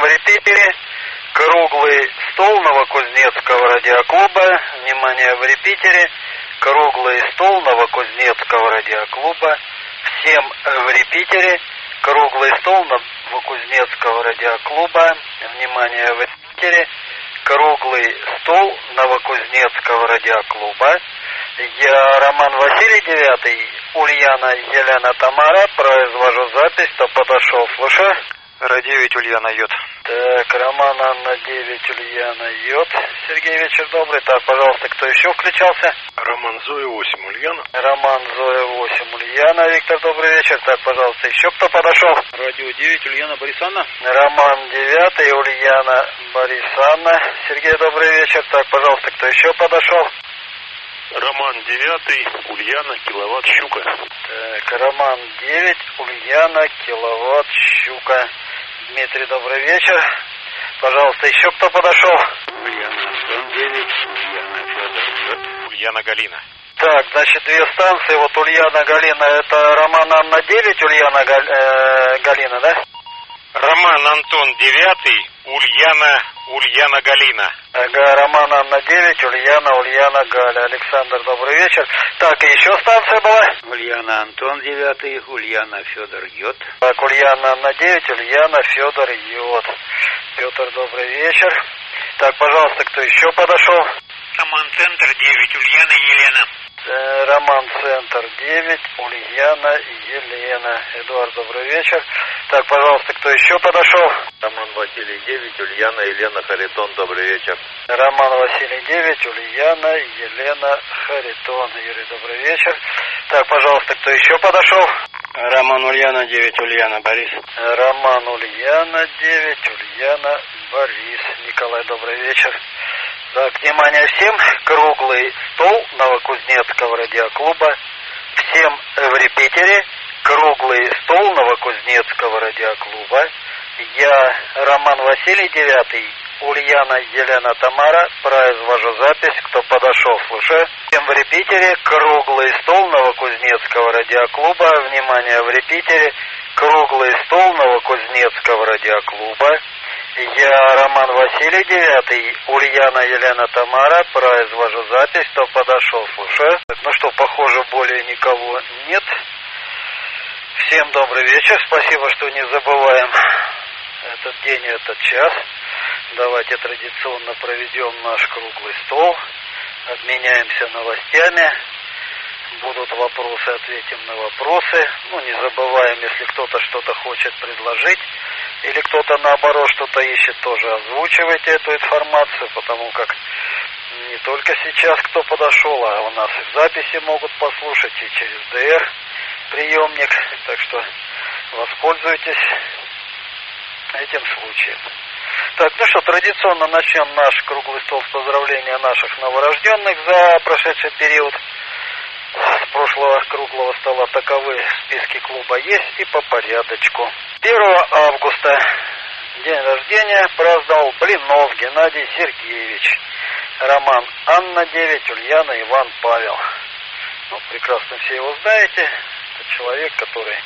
репитере круглый стол Новокузнецкого радиоклуба. Внимание, в репитере круглый стол Новокузнецкого радиоклуба. Всем в репитере круглый стол Новокузнецкого радиоклуба. Внимание, в репитере круглый стол Новокузнецкого радиоклуба. Я Роман Василий, 9, Ульяна Елена Тамара, произвожу запись, кто подошел, слушаю. Р9 Ульяна Йод. Так, Роман Анна 9, Ульяна Йод. Сергей, вечер добрый. Так, пожалуйста, кто еще включался? Роман Зоя 8, Ульяна. Роман Зоя 8, Ульяна. Виктор, добрый вечер. Так, пожалуйста, еще кто подошел? Радио 9, Ульяна Борисовна. Роман 9, Ульяна Борисовна. Сергей, добрый вечер. Так, пожалуйста, кто еще подошел? Роман 9, Ульяна, Киловатт, Щука. Так, Роман 9, Ульяна, Киловатт, Щука. Дмитрий, добрый вечер. Пожалуйста, еще кто подошел? Ульяна Антон 9, Ульяна Федор, Ульяна Галина. Так, значит, две станции. Вот Ульяна Галина, это Роман Анна 9, Ульяна Галина, да? Роман Антон 9, Ульяна Галина. Ага, Роман Анна 9, Ульяна Галя. Александр, добрый вечер. Так, и еще станция была? Ульяна Антон 9, Ульяна Федор Йод. Так, Ульяна Анна 9, Ульяна Федор Йод. Петр, добрый вечер. Так, пожалуйста, кто еще подошел? Роман Центр 9, Ульяна Елена. Роман Центр 9, Ульяна Елена. Эдуард, добрый вечер. Так, пожалуйста, кто еще подошел? Роман Василий 9, Ульяна Елена Харитон, добрый вечер. Роман Василий 9, Ульяна Елена Харитон. Юрий, добрый вечер. Так, пожалуйста, кто еще подошел? Роман Ульяна 9, Ульяна Борис. Роман Ульяна 9, Ульяна Борис. Николай, добрый вечер. Так, внимание всем, круглый стол Новокузнецкого радиоклуба. Всем в репитере круглый стол Новокузнецкого радиоклуба. Я Роман Василий 9, Ульяна Елена Тамара, произвожу запись, кто подошел, слушаю. Всем в репитере круглый стол Новокузнецкого радиоклуба. Внимание, в репитере круглый стол Новокузнецкого радиоклуба. Я Роман Василий 9, Ульяна Елена Тамара, произвожу запись, кто подошел, слушаю. Ну что, похоже, более никого нет. Всем добрый вечер, спасибо, что не забываем этот день и этот час. Давайте традиционно проведем наш круглый стол, обменяемся новостями. Будут вопросы, ответим на вопросы. Ну, не забываем, если кто-то что-то хочет предложить, или кто-то наоборот что-то ищет, тоже озвучивайте эту информацию, потому как не только сейчас кто подошел, а у нас и в записи могут послушать, и через ДР приемник. Так что воспользуйтесь этим случаем. Так, ну что, традиционно начнем наш круглый стол с поздравления наших новорожденных за прошедший период. С прошлого круглого стола таковы в списке клуба есть и по порядочку. 1 августа день рождения праздновал Блинов Геннадий Сергеевич. Роман Анна 9, Ульяна Иван Павел. Ну, прекрасно все его знаете. Это человек, который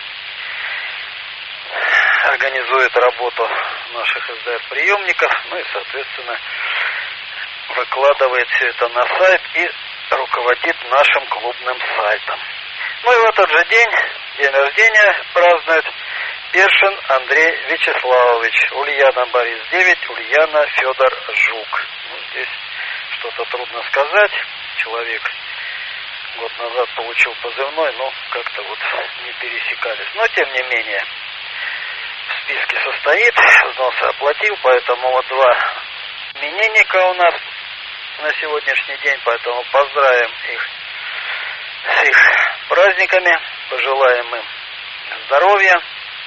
организует работу наших СДР-приемников, ну и, соответственно, выкладывает все это на сайт и руководит нашим клубным сайтом. Ну и в этот же день рождения празднует Першин Андрей Вячеславович, Ульяна Борис 9, Ульяна Федор Жук. Ну, здесь что-то трудно сказать. Человек год назад получил позывной, но как-то вот не пересекались. Но тем не менее в списке состоит, взносы оплатил, поэтому вот два именинника у нас на сегодняшний день, поэтому поздравим их с их праздниками, пожелаем им здоровья,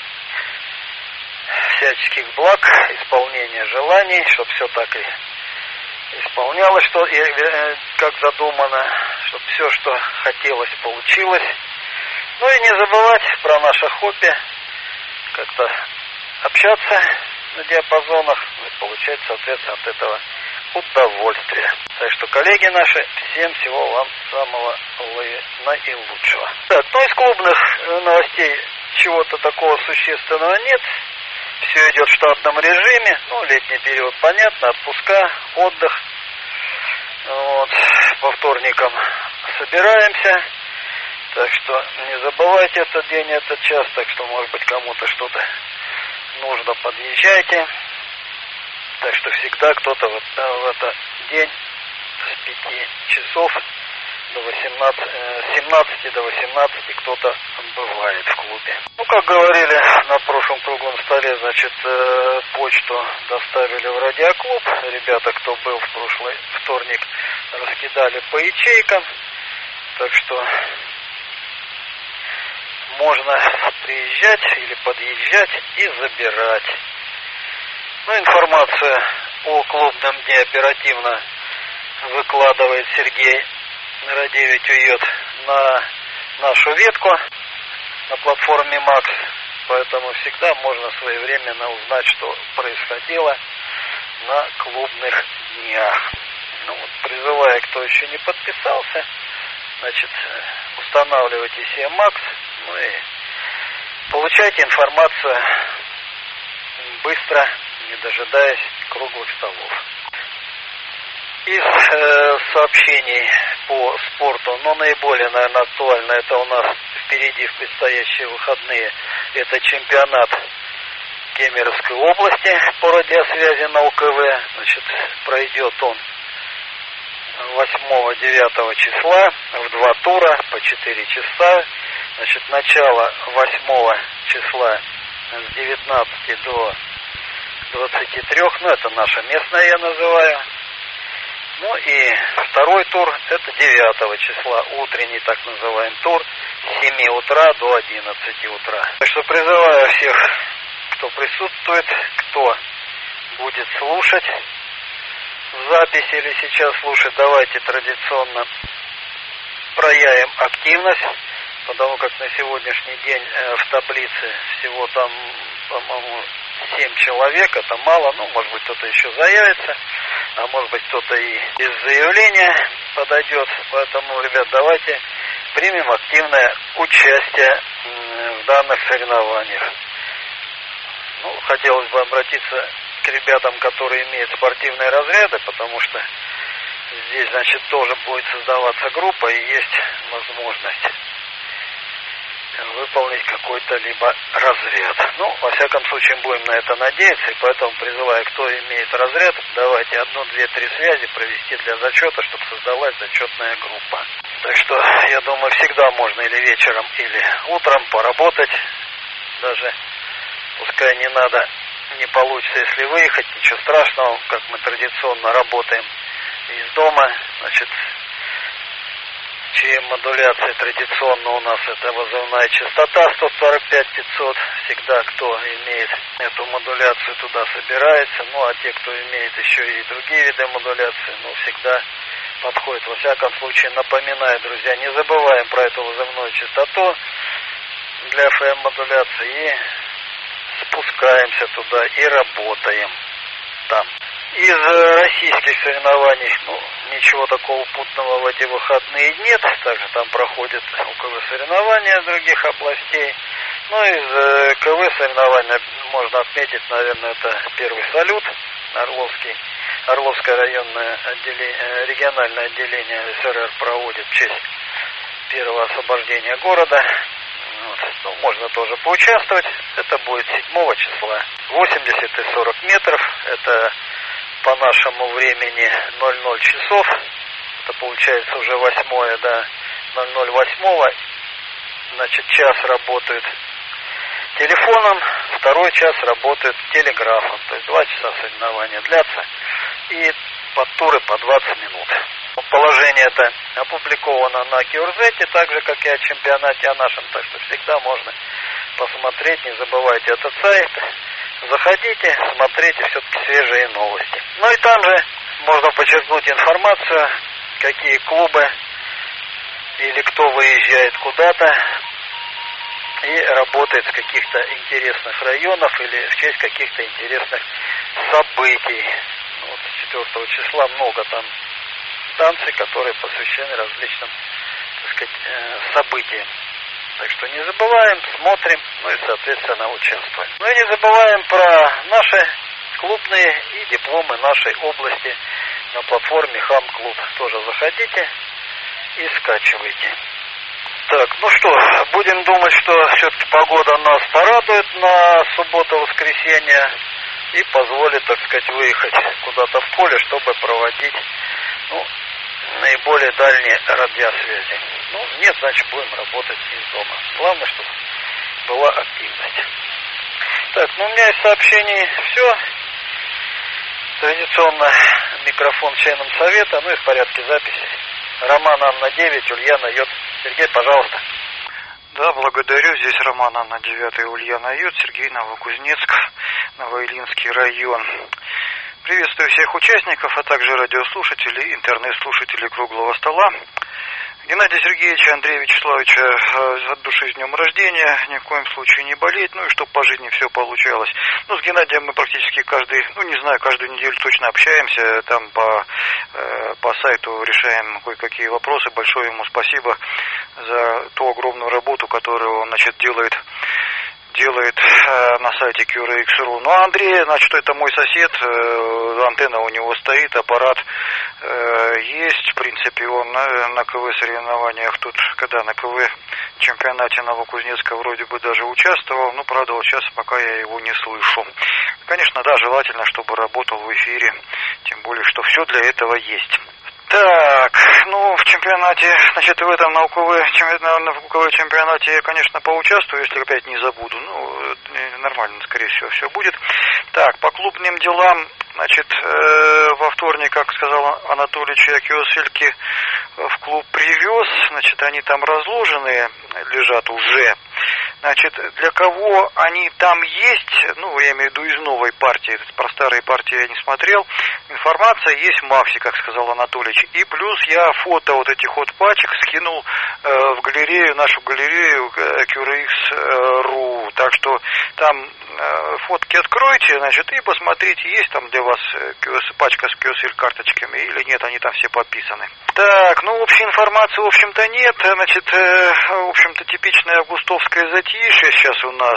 всяческих благ, исполнения желаний, чтобы все так и исполнялось, что как задумано, чтобы все, что хотелось, получилось. Ну и не забывать про наше хобби, как-то общаться на диапазонах и получать, соответственно, от этого удовольствие. Так что, коллеги наши, всем всего вам самого наилучшего. Так, ну из клубных новостей чего-то такого существенного нет. все идет в штатном режиме. Ну, летний период, понятно, отпуска, отдых. Вот. По вторникам собираемся. Так что не забывайте этот день, этот час. Так что, может быть, кому-то что-то нужно, подъезжайте. Так что всегда кто-то в этот день с 5 часов до 17 до 18 кто-то бывает в клубе. Ну, как говорили на прошлом круглом столе, значит, почту доставили в радиоклуб. Ребята, кто был в прошлый вторник, раскидали по ячейкам. Так что можно приезжать или подъезжать и забирать. Ну, информацию о клубном дне оперативно выкладывает Сергей Радевич Уйот на нашу ветку на платформе МАКС, поэтому всегда можно своевременно узнать, что происходило на клубных днях. Ну, вот, призываю, кто еще не подписался, значит, устанавливайте себе МАКС, ну и получайте информацию быстро, не дожидаясь круглых столов. Из сообщений по спорту, но наиболее, наверное, актуально это у нас впереди в предстоящие выходные. Это чемпионат Кемеровской области по радиосвязи на УКВ. Значит, пройдет он 8-9 числа в 2 тура по 4 часа. Значит, начало 8 числа с 19 до 23, ну это наша местная, я называю. Ну и второй тур, это 9 числа, утренний так называемый тур, с 7 утра до 11 утра. Так что призываю всех, кто присутствует, кто будет слушать запись или сейчас слушать, давайте традиционно проявим активность, потому как на сегодняшний день в таблице всего там, по-моему, 7 человек, это мало, ну, может быть, кто-то еще заявится, а может быть, кто-то и без заявления подойдет. Поэтому, ребят, давайте примем активное участие в данных соревнованиях. Ну, хотелось бы обратиться к ребятам, которые имеют спортивные разряды, потому что здесь, значит, тоже будет создаваться группа и есть возможность выполнить какой-то либо разряд. Ну, во всяком случае, будем на это надеяться, и поэтому призываю, кто имеет разряд, давайте 1, 2, 3 связи провести для зачета, чтобы создалась зачетная группа. Так что, я думаю, всегда можно или вечером, или утром поработать, даже пускай не надо, не получится, если выехать, ничего страшного, как мы традиционно работаем из дома, значит, ЧМ-модуляция традиционно у нас это вызывная частота 145-500. Всегда, кто имеет эту модуляцию, туда собирается. Ну, а те, кто имеет еще и другие виды модуляции, ну, всегда подходит. Во всяком случае, напоминаю, друзья, не забываем про эту вызывную частоту для ФМ-модуляции и спускаемся туда и работаем там. Из российских соревнований, ну, ничего такого путного в эти выходные нет. Также там проходят УКВ соревнования других областей. Ну, из КВ соревнований можно отметить, наверное, это первый салют Орловское районное отделение, региональное отделение СРР проводит в честь первого освобождения города. Вот. Ну, можно тоже поучаствовать. Это будет 7 числа. 80 и 40 метров. Это по нашему времени 00 часов. Это получается уже 8, да, 00:08. Значит, час работают телефоном, второй час работают телеграфом. То есть 2 часа соревнования длятся. И подтуры по 20 минут. Положение это опубликовано на Киурзете, так же, как и о чемпионате о нашем. Так что всегда можно посмотреть. Не забывайте этот сайт. Заходите, смотрите все-таки свежие новости. Ну и там же можно подчеркнуть информацию, какие клубы или кто выезжает куда-то и работает в каких-то интересных районах или в честь каких-то интересных событий. Вот с 4 числа много там станций, которые посвящены различным, так сказать, событиям. Так что не забываем, смотрим, ну и, соответственно, участвуем. Ну и не забываем про наши клубные и дипломы нашей области на платформе ХАМ-клуб. Тоже заходите и скачивайте. Так, ну что, будем думать, что все-таки погода нас порадует на субботу-воскресенье и позволит, так сказать, выехать куда-то в поле, чтобы проводить, наиболее дальние радиосвязи. Нет, значит, будем работать из дома. Главное, чтобы была активность. Так, у меня из сообщений все. Традиционно микрофон членам совета, и в порядке записи. Роман Анна 9, Ульяна Йод. Сергей, пожалуйста. Да, благодарю. Здесь Роман Анна 9, Ульяна Йод, Сергей, Новокузнецк, Новоильинский район. Приветствую всех участников, а также радиослушателей, интернет-слушателей круглого стола. Геннадия Сергеевича, Андрея Вячеславовича от души с днем рождения, ни в коем случае не болеть, и чтобы по жизни все получалось. С Геннадием мы практически каждую неделю точно общаемся, там по сайту решаем кое-какие вопросы. Большое ему спасибо за ту огромную работу, которую он, делает на сайте QRX.ru. А Андрей, это мой сосед, антенна у него стоит, аппарат есть, в принципе, он на КВ соревнованиях тут, когда на КВ чемпионате Новокузнецка вроде бы даже участвовал, правда, вот сейчас пока я его не слышу. Конечно, да, желательно, чтобы работал в эфире, тем более, что все для этого есть. Так, в чемпионате, в этом науковом чемпионате я, конечно, поучаствую, если опять не забуду. Нормально, скорее всего, все будет. Так, по клубным делам, во вторник, как сказал Анатолий, я киосельки в клуб привез, они там разложенные, лежат уже. Для кого они там есть, я имею в виду из новой партии, про старые партии я не смотрел, информация есть в Максе, как сказал Анатолий. И плюс я фото этих пачек скинул в галерею, нашу галерею QRX.ru. Так что там фотки откройте, и посмотрите, есть там для вас пачка с QSL-карточками или нет, они там все подписаны. Так, общей информации, в общем-то, нет. В общем-то, типичное августовское затишье сейчас у нас.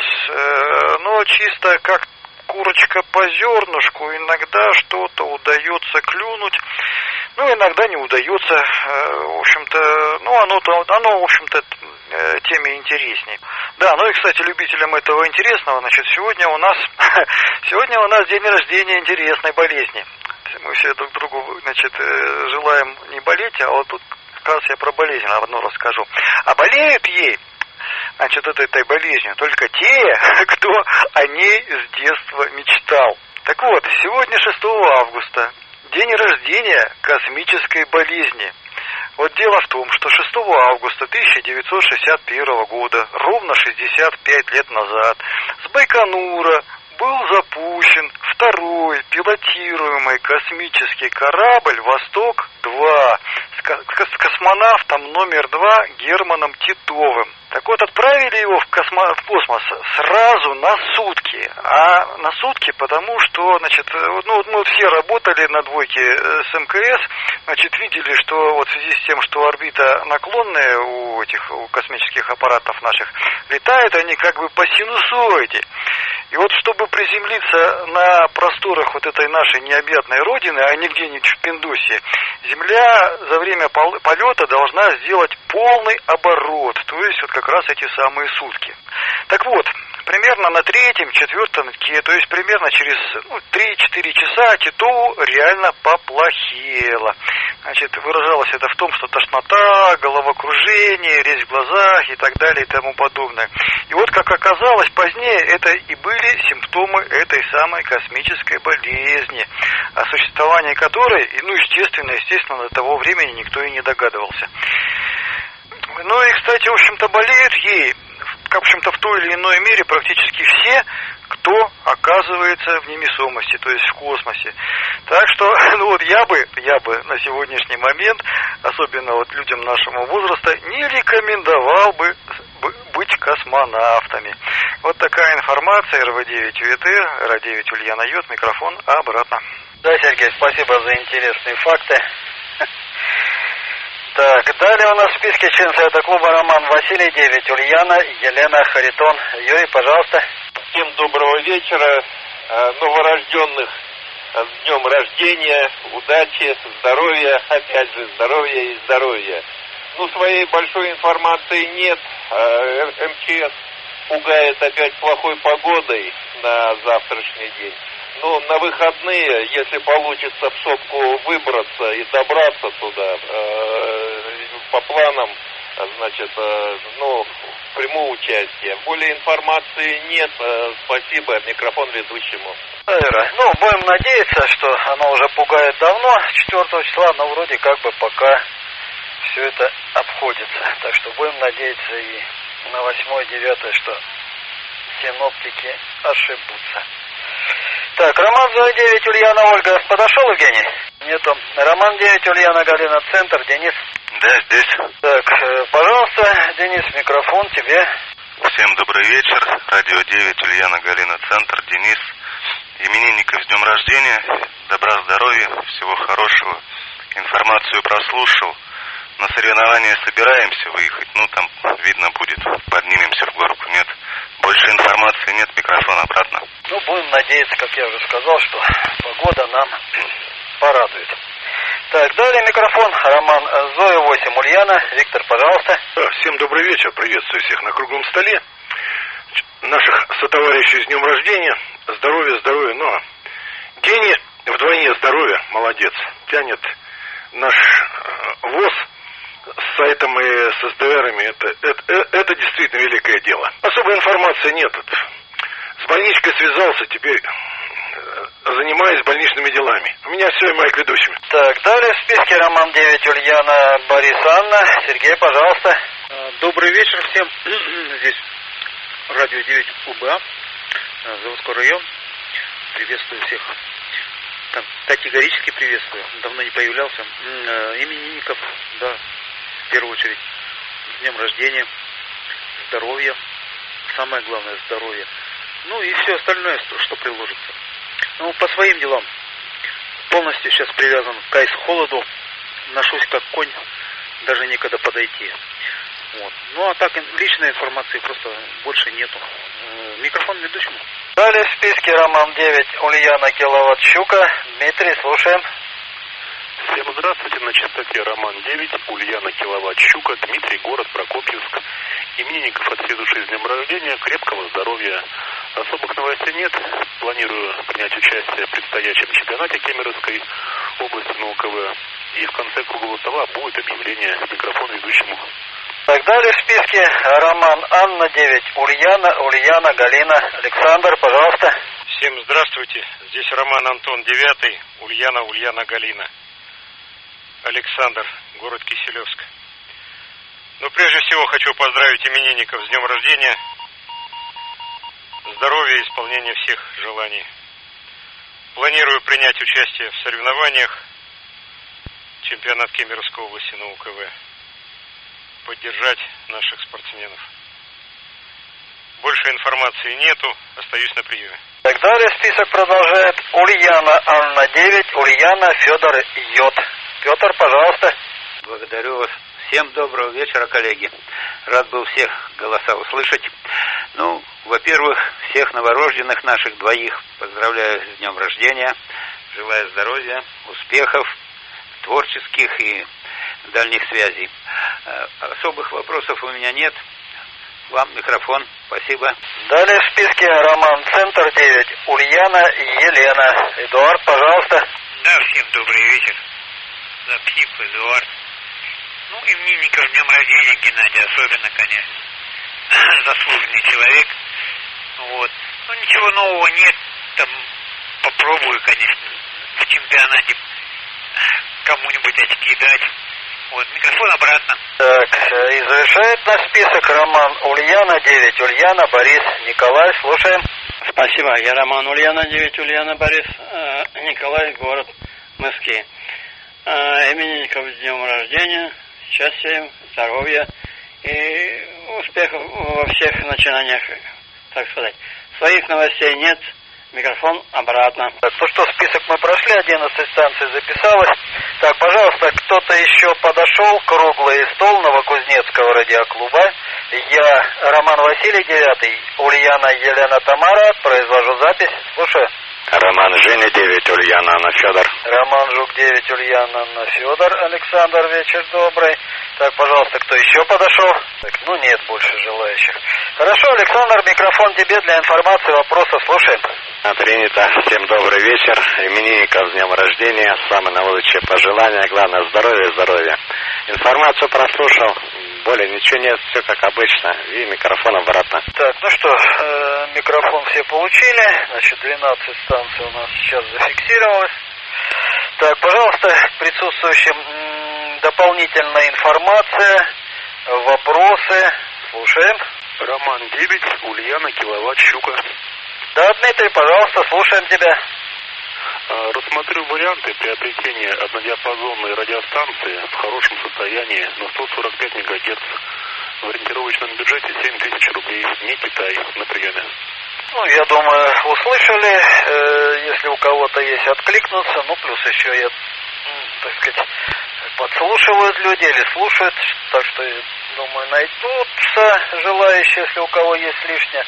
Но чисто как курочка по зернышку, иногда что-то удается клюнуть, иногда не удается. В общем-то, оно, в общем-то, теме интересней. Да, и, кстати, любителям этого интересного, сегодня у нас день рождения интересной болезни. Мы все друг другу, желаем не болеть, а вот тут, как раз я про болезнь одно расскажу. А болеют ей, этой болезнью только те, кто о ней с детства мечтал. Так вот, сегодня 6 августа, день рождения космической болезни. Дело в том, что 6 августа 1961 года, ровно 65 лет назад, с Байконура был запущен второй пилотируемый космический корабль «Восток-2» с космонавтом номер 2 Германом Титовым. Так вот, отправили его в космос сразу на сутки. А на сутки, потому что, мы все работали на двойке с МКС, видели, что в связи с тем, что орбита наклонная у космических аппаратов наших, летают они по синусоиде. И чтобы приземлиться на просторах этой нашей необъятной родины, а не где-нибудь в Пиндусе, Земля за время полета должна сделать полный оборот, то есть как раз эти самые сутки. Так вот, примерно на третьем, четвертом дне, то есть примерно через 3-4 часа Титову реально поплохело. Выражалось это в том, что тошнота, головокружение, резь в глазах и так далее и тому подобное. И как оказалось, позднее это и были симптомы этой самой космической болезни, о существовании которой, естественно, до того времени никто и не догадывался. И, кстати, в общем-то, болеют ей, в той или иной мере практически все, кто оказывается в невесомости, то есть в космосе. Так что, я бы на сегодняшний момент, особенно людям нашего возраста, не рекомендовал бы быть космонавтами. Такая информация, РВ-9 УЕТ, РА-9 Ульяна Йод, микрофон обратно. Да, Сергей, спасибо за интересные факты. Так, далее у нас в списке член Совета клуба Роман Василий, 9 Ульяна, Елена Харитон. Юрий, пожалуйста. Всем доброго вечера. Новорожденных с днем рождения, удачи, здоровья, опять же здоровья и здоровья. Своей большой информации нет. МЧС пугает опять плохой погодой на завтрашний день. На выходные, если получится в сопку выбраться и добраться туда, по планам, приму участие. Более информации нет. Спасибо. Микрофон ведущему. Будем надеяться, что оно уже пугает давно, с 4 числа, но вроде как бы пока все это обходится. Так что будем надеяться и на 8-9, что синоптики ошибутся. Так, Роман 9, Ульяна, Ольга. Подошел Евгений? Нету. Роман 9, Ульяна, Галина, центр. Денис? Да, здесь. Так, пожалуйста, Денис, микрофон тебе. Всем добрый вечер. Радио 9, Ульяна, Галина, центр. Денис. Именинников с днем рождения. Добра, здоровья, всего хорошего. Информацию прослушал. На соревнования собираемся выехать. Там видно будет. Поднимемся в горку. Нет. Больше информации нет. Микрофон обратно. Будем надеяться, как я уже сказал, что погода нам порадует. Так, далее микрофон. Роман Зоя 8, Ульяна. Виктор, пожалуйста. Всем добрый вечер. Приветствую всех на круглом столе. Наших сотоварищей с днем рождения. Здоровья. Гений вдвойне здоровья. Молодец. Тянет наш ВОЗ с сайтом и с СДРами. Это действительно великое дело. Особой информации нет. С больничкой связался, теперь занимаюсь больничными делами. У меня все, и мои к ведущим. Так, далее в списке Роман 9, Ульяна, Борис, Анна. Сергей, пожалуйста. Добрый вечер всем. Здесь радио 9 УБА, Заводской район. Приветствую всех. Категорически приветствую. Давно не появлялся. Именинников, да, в первую очередь, с днем рождения, здоровья. Самое главное, здоровье. И все остальное, что приложится. По своим делам. Полностью сейчас привязан к айс-холоду. Ношусь как конь. Даже некогда подойти. А так личной информации просто больше нету. Микрофон ведущему. Далее в списке Роман 9, Ульяна, Киловатт, Щука. Дмитрий, слушаем. Всем здравствуйте. На частоте Роман 9, Ульяна, Киловатт, Щука. Дмитрий, город Прокопьевск. Именинников от всей души с днем рождения. Крепкого здоровья. Особых новостей нет. Планирую принять участие в предстоящем чемпионате Кемеровской области на УКВ. И в конце круглого стола будет объявление. Микрофон ведущему. Так, далее в списке Роман, Анна 9, Ульяна, Галина. Александр, пожалуйста. Всем здравствуйте. Здесь Роман Антон 9, Ульяна, Галина. Александр, город Киселевск. Прежде всего хочу поздравить именинников с днем рождения. Здоровья и исполнения всех желаний. Планирую принять участие в соревнованиях. Чемпионат Кемеровской области на УКВ. Поддержать наших спортсменов. Больше информации нету. Остаюсь на приеме. Так, далее список продолжает Ульяна, Анна 9, Ульяна, Федор, Йод. Петр, пожалуйста. Благодарю вас. Всем доброго вечера, коллеги. Рад был всех голоса услышать. Во-первых, всех новорожденных наших двоих поздравляю с днем рождения. Желаю здоровья, успехов, творческих и дальних связей. Особых вопросов у меня нет. Вам микрофон. Спасибо. Далее в списке Роман, центр 9, Ульяна, Елена. Эдуард, пожалуйста. Да, всем добрый вечер. Запсип, Эдуард. Именинников с днем рождения, Геннадий, особенно, конечно. Заслуженный человек. Ничего нового нет. Попробую, конечно, в чемпионате кому-нибудь очки дать. Микрофон обратно. Так, и завершает наш список Роман, Ульяна 9, Ульяна, Борис, Николай, слушаем. Спасибо, я Роман, Ульяна 9, Ульяна, Борис, Николай, город Москвы. Именинников с днем рождения, счастья, здоровья и успехов во всех начинаниях, так сказать. Своих новостей нет, Микрофон обратно. Так, ну что, список мы прошли, 11 станций записалось. Так, пожалуйста, кто-то еще подошел, круглый стол Новокузнецкого радиоклуба. Я, Роман Василий, 9, Ульяна Елена Тамара, произвожу запись. Слушаю. Роман Женя 9, Ульяна Анна Федор. Роман Жук 9, Ульяна Анна Федор. Александр, вечер добрый. Так, пожалуйста, кто еще подошел? Так, ну нет больше желающих. Хорошо, Александр, микрофон тебе для информации, вопросов, слушаем. Принято. Всем добрый вечер. Именинников с днем рождения. Самые наилучшие пожелания. Главное здоровье, здоровье. Информацию прослушал. Более ничего нет. Все как обычно. И микрофон обратно. Так, ну что, микрофон все получили. Значит, 12 станций у нас сейчас зафиксировалось. Так, пожалуйста, присутствующим дополнительная информация, вопросы. Слушаем. Роман 9, Ульяна, киловатт, Щука. Да, Дмитрий, пожалуйста, слушаем тебя. Рассмотрю варианты приобретения однодиапазонной радиостанции в хорошем состоянии на 145 МГц в ориентировочном бюджете 7 тысяч рублей. Не Китай, на приеме. Ну, я думаю, услышали. Если у кого-то есть, откликнуться. Ну, плюс еще, так сказать, подслушивают люди или слушают. Так что, думаю, найдутся желающие, если у кого есть лишнее.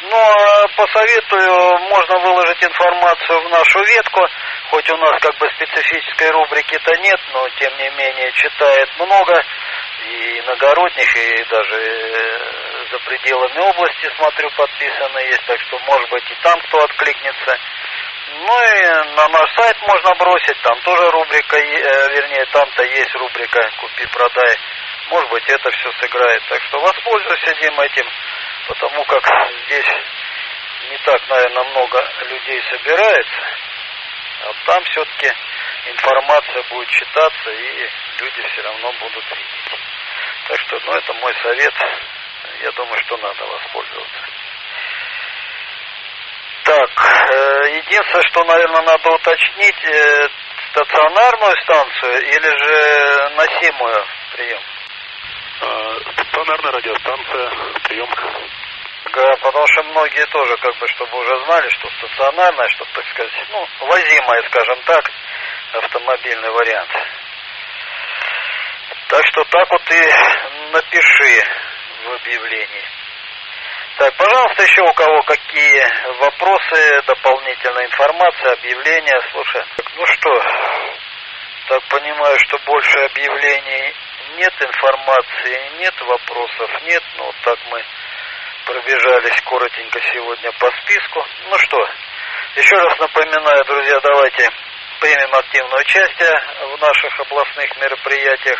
Но посоветую, можно выложить информацию в нашу ветку. Хоть у нас как бы специфической рубрики-то нет, но тем не менее читает много. И иногородних, и даже за пределами области, смотрю, подписаны есть. Так что, может быть, и там кто откликнется. Ну и на наш сайт можно бросить. Там тоже рубрика, вернее, там-то есть рубрика «Купи-продай». Может быть, это все сыграет. Так что воспользуйся, Дим, этим, потому как здесь не так, наверное, много людей собирается. А там все-таки информация будет читаться, и люди все равно будут видеть. Так что, ну, это мой совет. Я думаю, что надо воспользоваться. Так, единственное, что, наверное, надо уточнить, стационарную станцию или же носимую прием? Стационарная радиостанция, приемка. Да, потому что многие тоже, как бы, чтобы уже знали, что стационарная, чтобы, так сказать, ну, возимая, скажем так, автомобильный вариант. Так что так вот и напиши в объявлении. Так, пожалуйста, еще у кого какие вопросы, дополнительная информация, объявления, слушай. Так, ну что, так понимаю, что больше объявлений нет, информации нет, вопросов нет, но вот так мы пробежались коротенько сегодня по списку. Ну что, еще раз напоминаю, друзья, давайте примем активное участие в наших областных мероприятиях,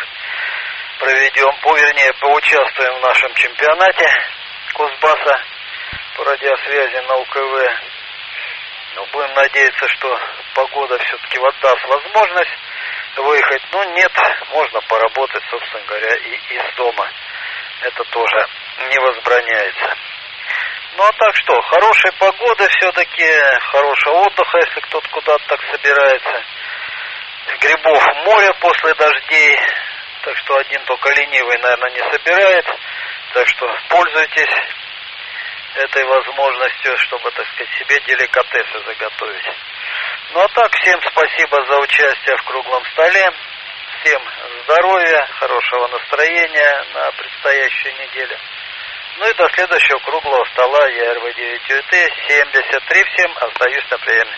поучаствуем в нашем чемпионате Кузбасса по радиосвязи на УКВ. Ну, будем надеяться, что погода все-таки даст возможность выехать. Ну, нет, можно поработать, собственно говоря, и из дома. Это тоже не возбраняется. Ну, а так что, хорошей погоды все-таки, хорошего отдыха, если кто-то куда-то так собирается. Грибов море после дождей. Так что один только ленивый, наверное, не собирает. Так что пользуйтесь этой возможностью, чтобы, так сказать, себе деликатесы заготовить. Ну а так, всем спасибо за участие в круглом столе. Всем здоровья, хорошего настроения на предстоящую неделю. Ну и до следующего круглого стола. Я РВ-9 УТ 73. Всем остаюсь на приеме.